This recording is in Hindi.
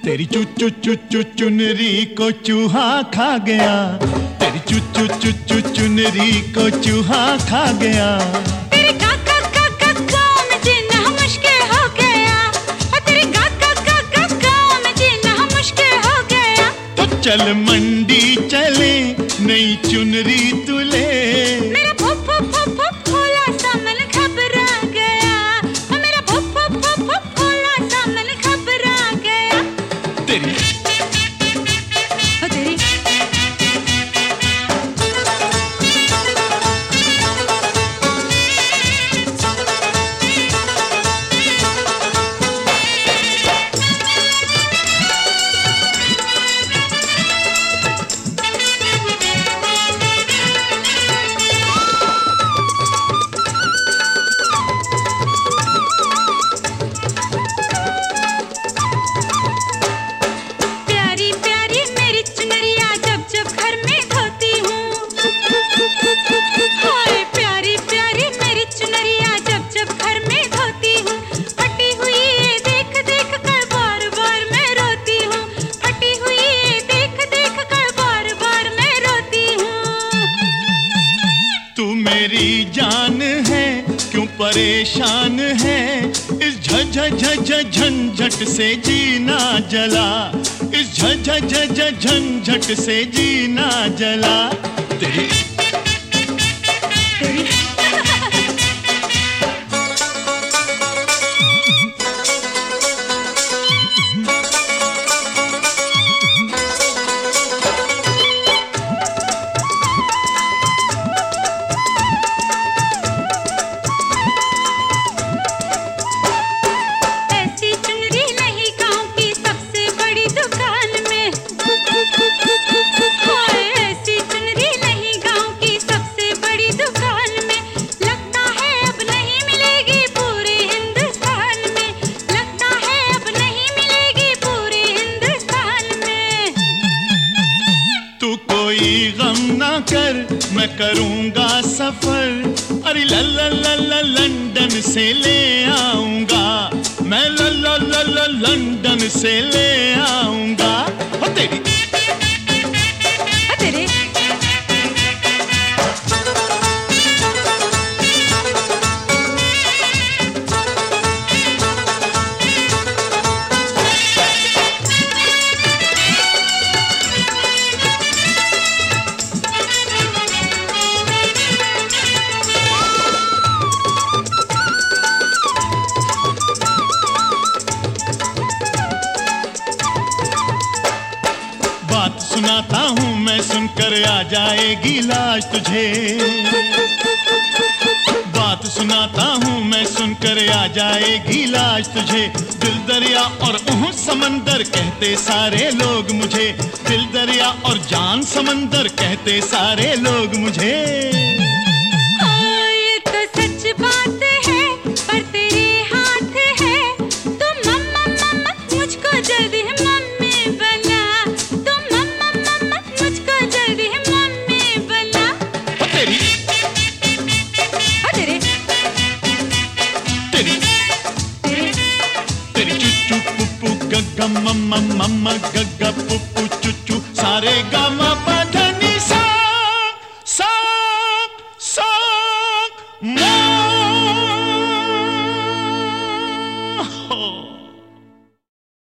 तेरी चू चू चू चू चुनरी को चूहा खा गया, तेरी चू चू चू चू चुनरी को चूहा खा गया। तेरे गा गा गा गा गाँव में जीना मुश्किल हो गया, तेरे गा गा गा गा गाँव में जीना मुश्किल हो गया। तो चल मंडी चले नई चुनरी तुले। मेरा भुप भुप भुप भुप खोला सा मन घबरा गया, मेरा भुप भुप भुप भुप खोला सा मन घबरा गया। तेरी तेरी मेरी जान है क्यों परेशान है, इस झंझट से जीना जला, इस झंझट से जीना जला। तेरी कोई गम ना कर, मैं करूंगा सफर। अरे ला ला ला ला लंदन से ले आऊंगा, मैं ला ला ला ला लंदन से ले आऊंगा। हो तेरी तेरे बात सुनाता हूँ मैं, सुनकर आ जाएगी लाज तुझे। बात सुनाता हूँ मैं, सुनकर आ जाएगी लाज तुझे। दिल दरिया और समंदर कहते सारे लोग मुझे, दिल दरिया और जान समंदर कहते सारे लोग मुझे। ये तो सच बात है, पर तेरे हाथ है, तो मम्मा मम्मा मुझको जल्दी मम्मी बना, तो मम्मा मम्मा मुझको जल्दी मम्मी बना। तेरी तेरे तेरी तेरी चुचू पुप्पू गग्गा मम्मा मम्मा गग्गा पुप्पू चुचू सारे गामा पधनी सा सा सा।